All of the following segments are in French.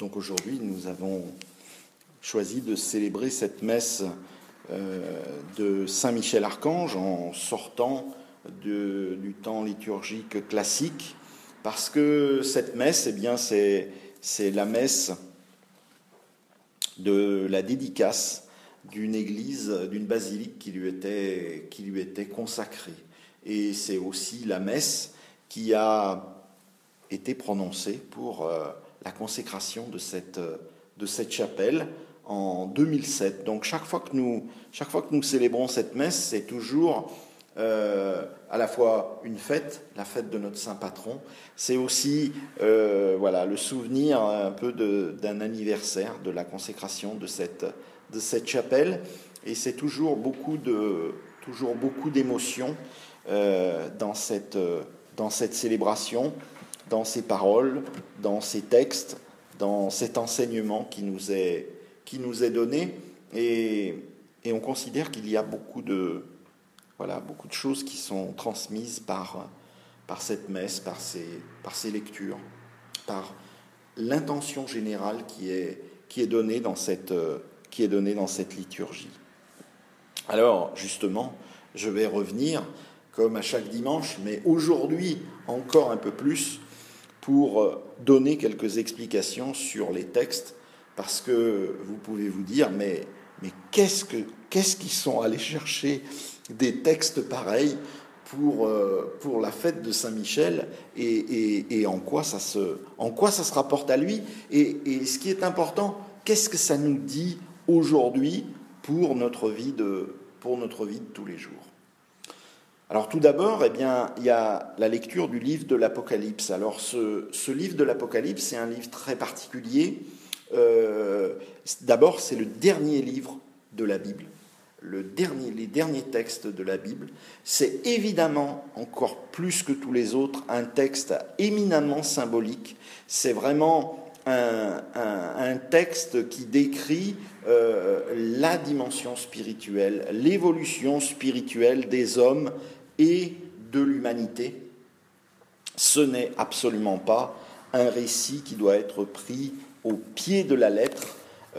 Donc aujourd'hui, nous avons choisi de célébrer cette messe de Saint-Michel-Archange en sortant du temps liturgique classique, parce que cette messe, eh bien, c'est la messe de la dédicace d'une église, d'une basilique qui lui était consacrée. Et c'est aussi la messe qui a été prononcée pour la consécration de cette chapelle en 2007. Donc chaque fois que nous célébrons cette messe, c'est toujours à la fois une fête, la fête de notre saint patron, c'est aussi le souvenir un peu d'un anniversaire de la consécration de cette chapelle, et c'est toujours beaucoup d'émotions dans cette célébration, dans ces paroles, dans ces textes, dans cet enseignement qui nous est donné, et on considère qu'il y a beaucoup de choses qui sont transmises par cette messe, par ces lectures, par l'intention générale qui est donnée dans cette liturgie. Alors, justement, je vais revenir, comme à chaque dimanche, mais aujourd'hui encore un peu plus, pour donner quelques explications sur les textes, parce que vous pouvez vous dire, mais qu'est-ce qu'ils sont allés chercher des textes pareils pour la fête de Saint-Michel, et en quoi ça se rapporte à lui, et ce qui est important, qu'est-ce que ça nous dit aujourd'hui pour notre vie de tous les jours. Alors tout d'abord, eh bien, il y a la lecture du livre de l'Apocalypse. Alors ce livre de l'Apocalypse, c'est un livre très particulier. D'abord, c'est le dernier livre de la Bible, les derniers textes de la Bible. C'est évidemment, encore plus que tous les autres, un texte éminemment symbolique. C'est vraiment un texte qui décrit la dimension spirituelle, l'évolution spirituelle des hommes et de l'humanité. Ce n'est absolument pas un récit qui doit être pris au pied de la lettre,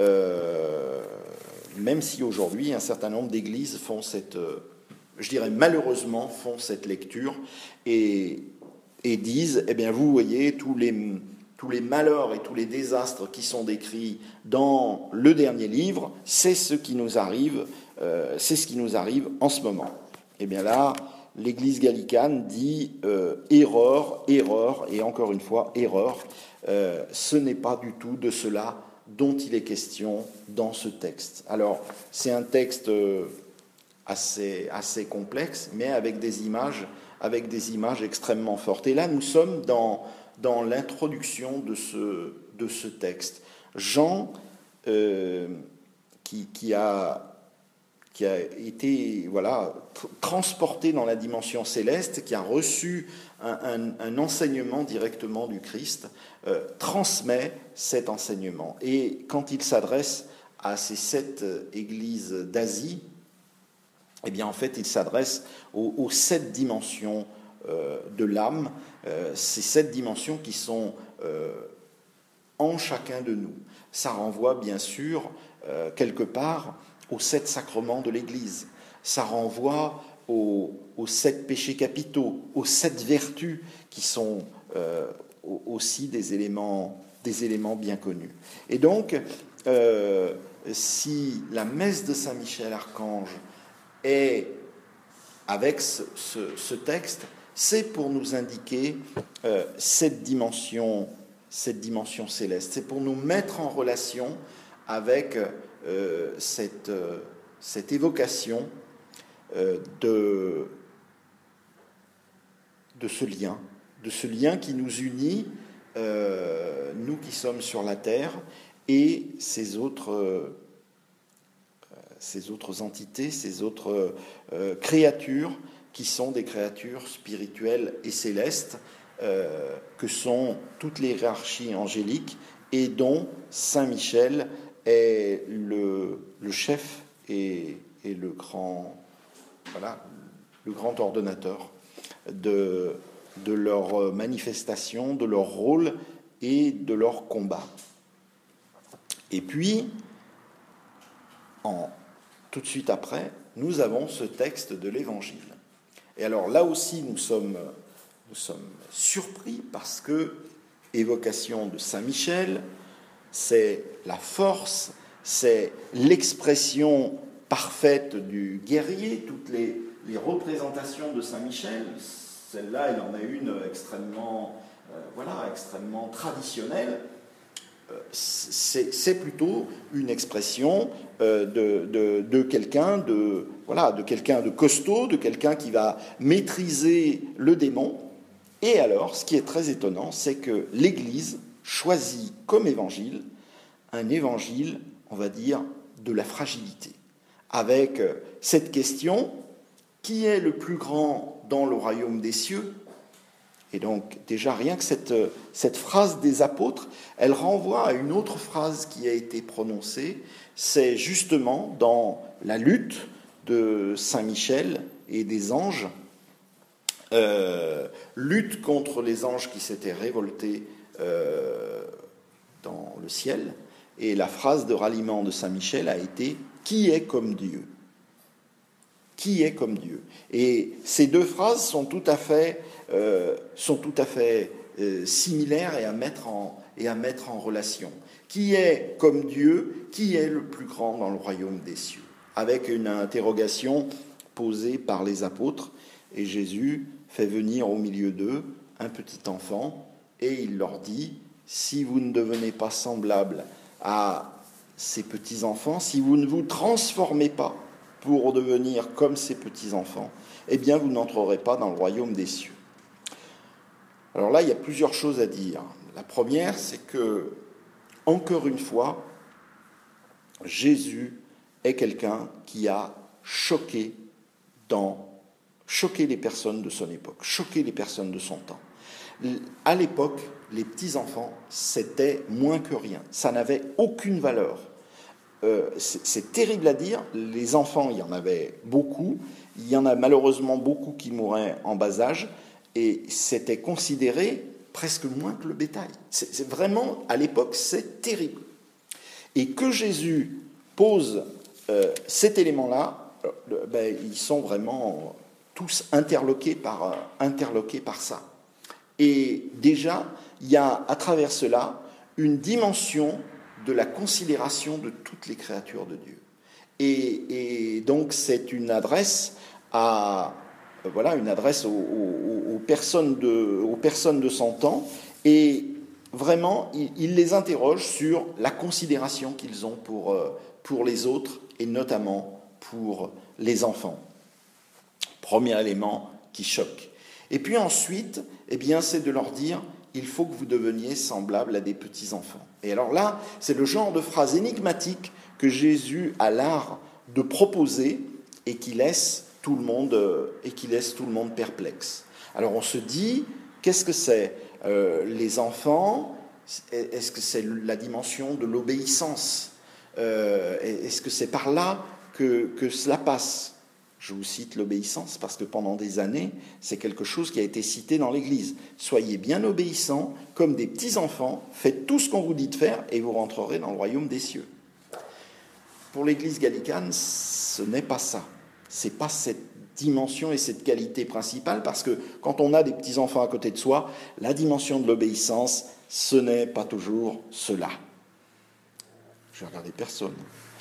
même si aujourd'hui un certain nombre d'églises malheureusement font cette lecture et disent, eh bien vous voyez, tous les malheurs et tous les désastres qui sont décrits dans le dernier livre, c'est ce qui nous arrive en ce moment. Eh bien là, l'Église gallicane dit erreur, et encore une fois erreur. Ce n'est pas du tout de cela dont il est question dans ce texte. Alors, c'est un texte assez complexe, mais avec des images extrêmement fortes. Et là, nous sommes dans l'introduction de ce texte. Jean, qui a été transporté dans la dimension céleste, qui a reçu un enseignement directement du Christ, transmet cet enseignement. Et quand il s'adresse à ces 7 églises d'Asie, eh bien en fait il s'adresse aux 7 dimensions de l'âme, ces 7 dimensions qui sont en chacun de nous. Ça renvoie bien sûr quelque part aux 7 sacrements de l'Église. Ça renvoie aux 7 péchés capitaux, aux 7 vertus qui sont aussi des éléments bien connus. Et donc, si la messe de Saint-Michel-Archange est avec ce texte, c'est pour nous indiquer cette dimension céleste. C'est pour nous mettre en relation avec cette évocation de ce lien qui nous unit, nous qui sommes sur la terre, et ces autres entités, ces autres créatures qui sont des créatures spirituelles et célestes, que sont toutes les hiérarchies angéliques, et dont Saint Michel est le chef et le grand ordonnateur de leur manifestation, de leur rôle et de leur combat. Et puis, tout de suite après, nous avons ce texte de l'Évangile. Et alors là aussi, nous sommes surpris parce que évocation de Saint Michel, c'est la force, c'est l'expression parfaite du guerrier. Toutes les représentations de Saint Michel, celle-là, il en a une extrêmement traditionnelle. C'est plutôt une expression de quelqu'un de costaud, de quelqu'un qui va maîtriser le démon. Et alors, ce qui est très étonnant, c'est que l'Église choisit comme évangile un évangile, on va dire, de la fragilité, avec cette question, qui est le plus grand dans le royaume des cieux ? Et donc, déjà, rien que cette phrase des apôtres, elle renvoie à une autre phrase qui a été prononcée, c'est justement dans la lutte de Saint Michel et des anges, lutte contre les anges qui s'étaient révoltés dans le ciel, et la phrase de ralliement de Saint Michel a été « Qui est comme Dieu ?» Qui est comme Dieu ? Et ces deux phrases sont tout à fait similaires et à mettre en relation. Qui est comme Dieu ? Qui est le plus grand dans le royaume des cieux ? Avec une interrogation posée par les apôtres, et Jésus fait venir au milieu d'eux un petit enfant, et il leur dit, si vous ne devenez pas semblables à ces petits-enfants, si vous ne vous transformez pas pour devenir comme ces petits-enfants, eh bien vous n'entrerez pas dans le royaume des cieux. Alors là, il y a plusieurs choses à dire. La première, c'est que, encore une fois, Jésus est quelqu'un qui a choqué les personnes de son époque, choqué les personnes de son temps. À l'époque, les petits-enfants, c'était moins que rien. Ça n'avait aucune valeur. C'est terrible à dire, les enfants, il y en avait beaucoup, il y en a malheureusement beaucoup qui mouraient en bas âge, et c'était considéré presque moins que le bétail. C'est vraiment, à l'époque, c'est terrible. Et que Jésus pose cet élément-là, ils sont vraiment tous interloqués par ça. Et déjà, il y a à travers cela une dimension de la considération de toutes les créatures de Dieu. Et donc c'est une adresse aux personnes de son temps, et vraiment il les interroge sur la considération qu'ils ont pour les autres, et notamment pour les enfants. Premier élément qui choque. Et puis ensuite, c'est de leur dire, il faut que vous deveniez semblables à des petits-enfants. Et alors là, c'est le genre de phrase énigmatique que Jésus a l'art de proposer et qui laisse tout le monde perplexe. Alors on se dit, qu'est-ce que c'est ? Les enfants, est-ce que c'est la dimension de l'obéissance ? Est-ce que c'est par là que cela passe ? Je vous cite l'obéissance parce que pendant des années, c'est quelque chose qui a été cité dans l'Église. Soyez bien obéissants, comme des petits-enfants, faites tout ce qu'on vous dit de faire et vous rentrerez dans le royaume des cieux. Pour l'Église gallicane, ce n'est pas ça. Ce n'est pas cette dimension et cette qualité principale, parce que quand on a des petits-enfants à côté de soi, la dimension de l'obéissance, ce n'est pas toujours cela. Je vais regarder personne.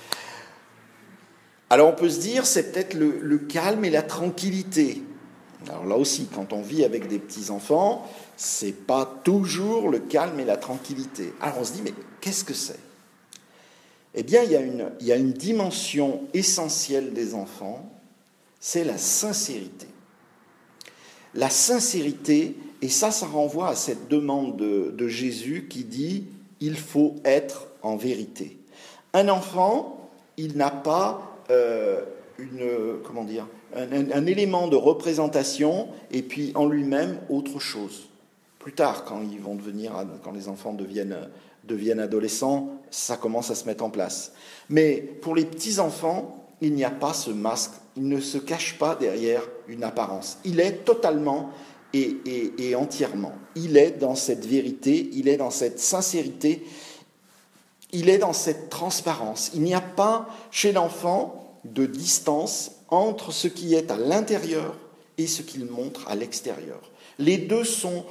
Alors on peut se dire, c'est peut-être le calme et la tranquillité. Alors là aussi, quand on vit avec des petits-enfants, c'est pas toujours le calme et la tranquillité. Alors on se dit, mais qu'est-ce que c'est ? Eh bien, il y a une dimension essentielle des enfants, c'est la sincérité. La sincérité, et ça renvoie à cette demande de Jésus qui dit, il faut être en vérité. Un enfant, il n'a pas un élément de représentation et puis en lui-même autre chose. Plus tard, quand les enfants deviennent adolescents, ça commence à se mettre en place. Mais pour les petits-enfants, il n'y a pas ce masque, il ne se cache pas derrière une apparence. Il est totalement et entièrement. Il est dans cette vérité, il est dans cette sincérité. il est dans cette transparence. Il n'y a pas chez l'enfant de distance entre ce qui est à l'intérieur et ce qu'il montre à l'extérieur. Les deux sont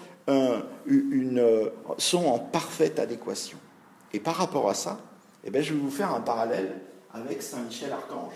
en parfaite adéquation. Et par rapport à ça, je vais vous faire un parallèle avec Saint Michel Archange.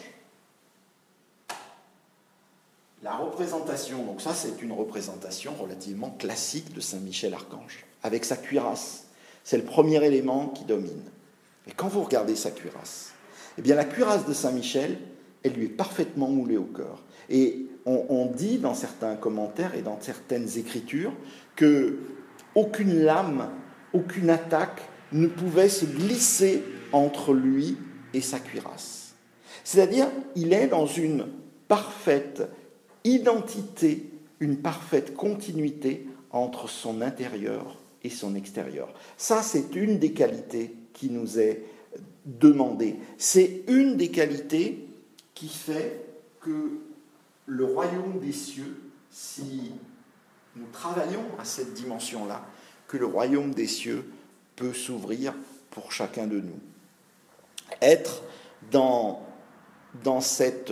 La représentation, donc ça c'est une représentation relativement classique de Saint Michel Archange, avec sa cuirasse. C'est le premier élément qui domine. Et quand vous regardez sa cuirasse, la cuirasse de Saint Michel, elle lui est parfaitement moulée au cœur. Et on dit dans certains commentaires et dans certaines écritures que aucune lame, aucune attaque ne pouvait se glisser entre lui et sa cuirasse. C'est-à-dire, il est dans une parfaite identité, une parfaite continuité entre son intérieur et son extérieur. Ça, c'est une des qualités qui nous est demandée. C'est une des qualités qui fait que le royaume des cieux, si nous travaillons à cette dimension-là, que le royaume des cieux peut s'ouvrir pour chacun de nous. Être dans cette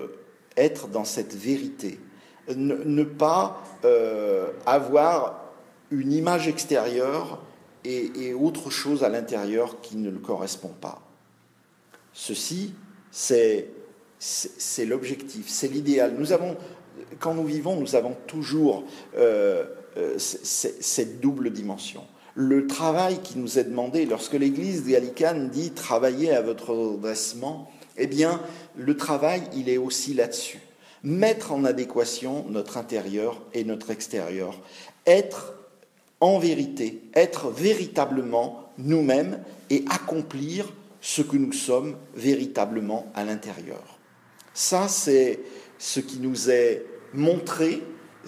vérité, ne pas avoir une image extérieure et autre chose à l'intérieur qui ne le correspond pas. Ceci, c'est l'objectif, c'est l'idéal. Quand nous vivons, nous avons toujours cette double dimension. Le travail qui nous est demandé, lorsque l'Église gallicane dit « travaillez à votre redressement », le travail, il est aussi là-dessus. Mettre en adéquation notre intérieur et notre extérieur. Être en vérité, être véritablement nous-mêmes et accomplir ce que nous sommes véritablement à l'intérieur. Ça, c'est ce qui nous est montré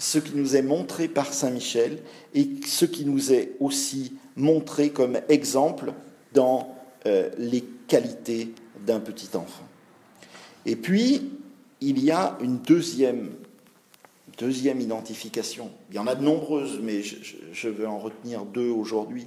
par Saint Michel et ce qui nous est aussi montré comme exemple dans les qualités d'un petit enfant. Et puis, il y a une deuxième identification. Il y en a de nombreuses, mais je veux en retenir deux aujourd'hui.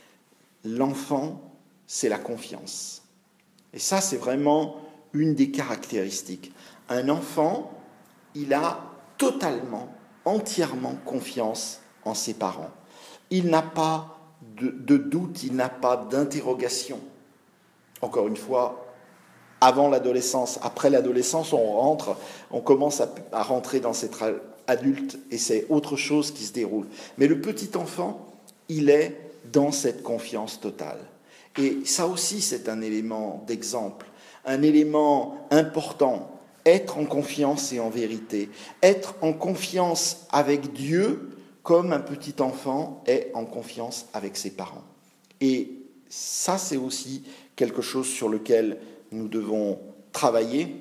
L'enfant, c'est la confiance. Et ça, c'est vraiment une des caractéristiques. Un enfant, il a totalement, entièrement confiance en ses parents. Il n'a pas de doute, il n'a pas d'interrogation. Encore une fois, avant l'adolescence, après l'adolescence, on commence à rentrer dans cette adulte et c'est autre chose qui se déroule. Mais le petit enfant, il est dans cette confiance totale. Et ça aussi, c'est un élément d'exemple, un élément important. Être en confiance et en vérité. Être en confiance avec Dieu comme un petit enfant est en confiance avec ses parents. Et ça, c'est aussi quelque chose sur lequel nous devons travailler.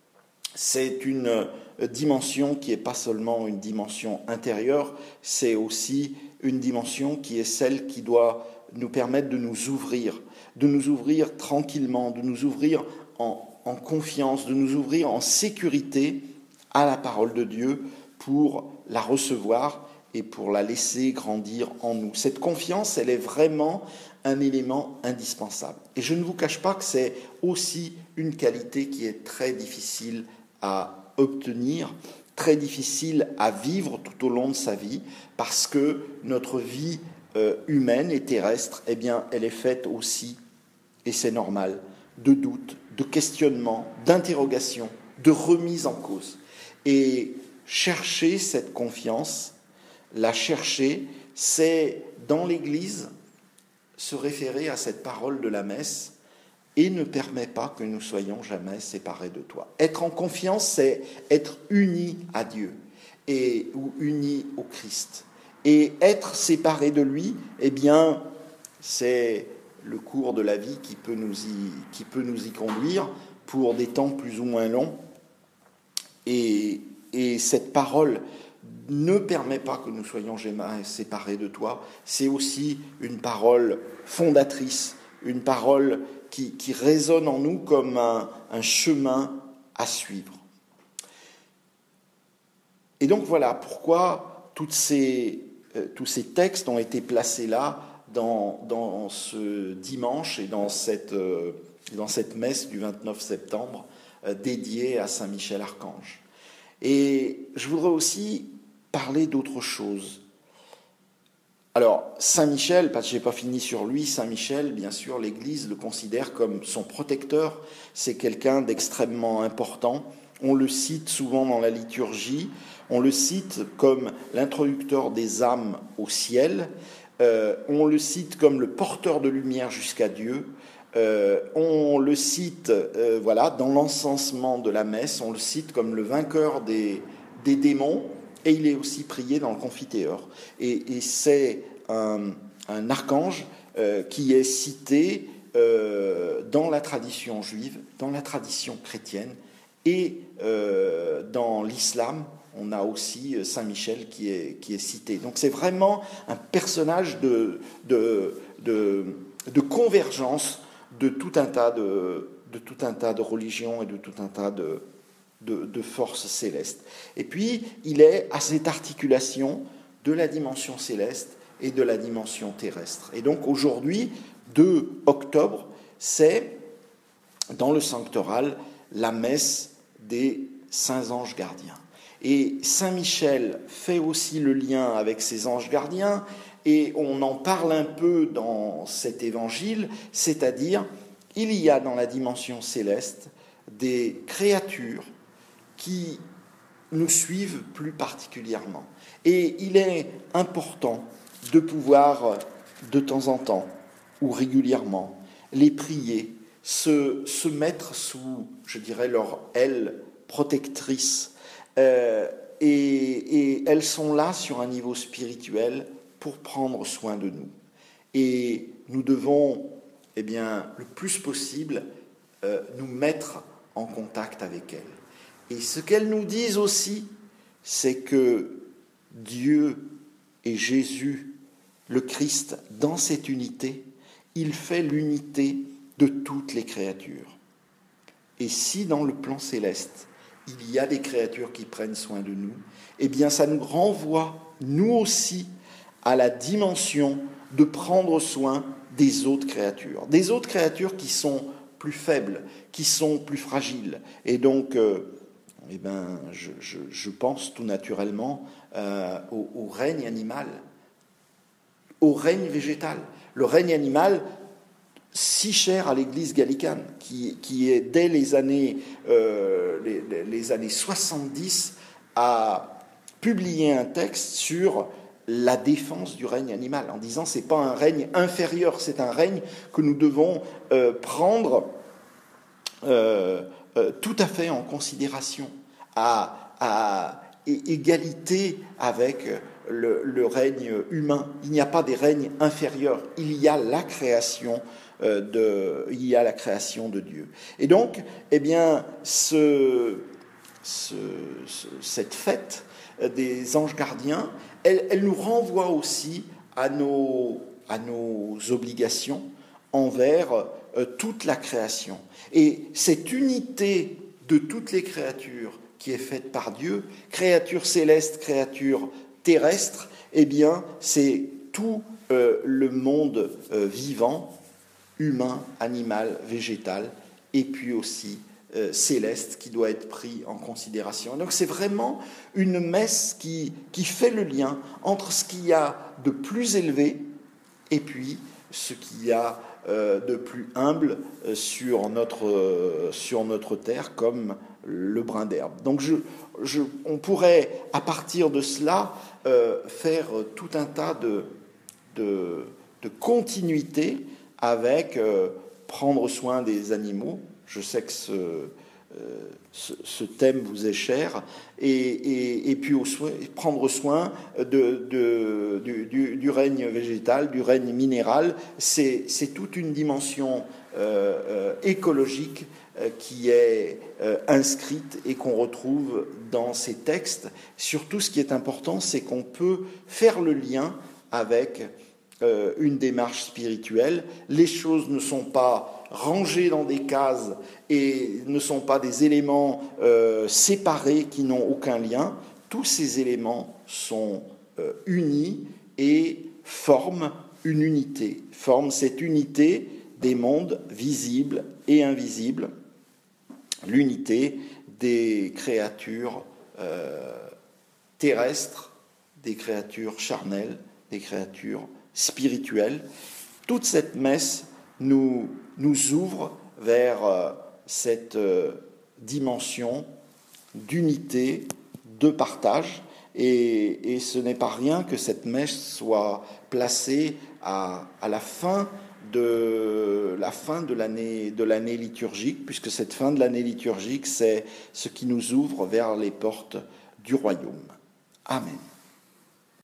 C'est une dimension qui n'est pas seulement une dimension intérieure, c'est aussi une dimension qui est celle qui doit nous permettre de nous ouvrir tranquillement, de nous ouvrir en confiance, de nous ouvrir en sécurité à la parole de Dieu pour la recevoir et pour la laisser grandir en nous. Cette confiance, elle est vraiment un élément indispensable. Et je ne vous cache pas que c'est aussi une qualité qui est très difficile à obtenir, très difficile à vivre tout au long de sa vie, parce que notre vie humaine et terrestre, elle est faite aussi, et c'est normal, de doutes, de questionnements, d'interrogations, de remise en cause. Et chercher cette confiance, la chercher, c'est dans l'Église se référer à cette parole de la messe et ne permet pas que nous soyons jamais séparés de toi. Être en confiance, c'est être unis à Dieu ou unis au Christ. Et être séparé de lui, c'est le cours de la vie qui peut nous y conduire pour des temps plus ou moins longs. Et cette parole ne permet pas que nous soyons jamais séparés de toi. C'est aussi une parole fondatrice, une parole qui résonne en nous comme un chemin à suivre. Et donc voilà pourquoi tous ces textes ont été placés là dans ce dimanche et dans cette messe du 29 septembre dédiée à Saint Michel Archange. Et je voudrais aussi parler d'autre chose. Alors, Saint Michel, parce que je n'ai pas fini sur lui, Saint Michel, bien sûr, l'Église le considère comme son protecteur. C'est quelqu'un d'extrêmement important. On le cite souvent dans la liturgie. On le cite comme l'introducteur des âmes au ciel. On le cite comme le porteur de lumière jusqu'à Dieu. On le cite dans l'encensement de la messe. On le cite comme le vainqueur des démons. Et il est aussi prié dans le Confiteor. Et c'est un archange qui est cité dans la tradition juive, dans la tradition chrétienne et dans l'islam. On a aussi Saint Michel qui est cité. Donc c'est vraiment un personnage de convergence de tout un tas de religions et de tout un tas de forces célestes. Et puis, il est à cette articulation de la dimension céleste et de la dimension terrestre. Et donc, aujourd'hui, 2 octobre, c'est, dans le sanctoral, la messe des saints anges gardiens. Et Saint Michel fait aussi le lien avec ces anges gardiens, et on en parle un peu dans cet évangile, c'est-à-dire, il y a dans la dimension céleste des créatures qui nous suivent plus particulièrement. Et il est important de pouvoir, de temps en temps, ou régulièrement, les prier, se mettre sous, je dirais, leur aile protectrice. Et elles sont là sur un niveau spirituel pour prendre soin de nous. Et nous devons, le plus possible, nous mettre en contact avec elles. Et ce qu'elles nous disent aussi, c'est que Dieu et Jésus, le Christ, dans cette unité, il fait l'unité de toutes les créatures. Et si dans le plan céleste, il y a des créatures qui prennent soin de nous, eh bien ça nous renvoie, nous aussi, à la dimension de prendre soin des autres créatures qui sont plus faibles, qui sont plus fragiles. Et donc, je pense tout naturellement au règne animal, au règne végétal. Le règne animal, si cher à l'Église gallicane, qui est dès les années 70 a publié un texte sur la défense du règne animal, en disant c'est pas un règne inférieur, c'est un règne que nous devons prendre tout à fait en considération, à égalité avec le règne humain. Il n'y a pas des règnes inférieurs, il y a la création de Dieu. Et donc, cette fête des anges gardiens, elle nous renvoie aussi à nos obligations envers toute la création. Et cette unité de toutes les créatures qui est faite par Dieu, créatures célestes, créatures terrestres, c'est tout le monde vivant, humain, animal, végétal, et puis aussi céleste qui doit être pris en considération. Donc c'est vraiment une messe qui fait le lien entre ce qu'il y a de plus élevé et puis ce qu'il y a de plus humble sur notre terre, comme le brin d'herbe. Donc on pourrait, à partir de cela, faire tout un tas de continuité avec prendre soin des animaux. Je sais que ce thème vous est cher, et puis prendre soin du règne végétal, du règne minéral. C'est toute une dimension écologique qui est inscrite et qu'on retrouve dans ces textes. Surtout, ce qui est important, c'est qu'on peut faire le lien avec une démarche spirituelle. Les choses ne sont pas rangés dans des cases et ne sont pas des éléments séparés qui n'ont aucun lien. Tous ces éléments sont unis et forment une unité, forme cette unité des mondes visibles et invisibles, l'unité des créatures terrestres, des créatures charnelles, des créatures spirituelles. Toute cette messe nous ouvre vers cette dimension d'unité, de partage, et ce n'est pas rien que cette messe soit placée à la fin de l'année liturgique, puisque cette fin de l'année liturgique, c'est ce qui nous ouvre vers les portes du royaume. Amen.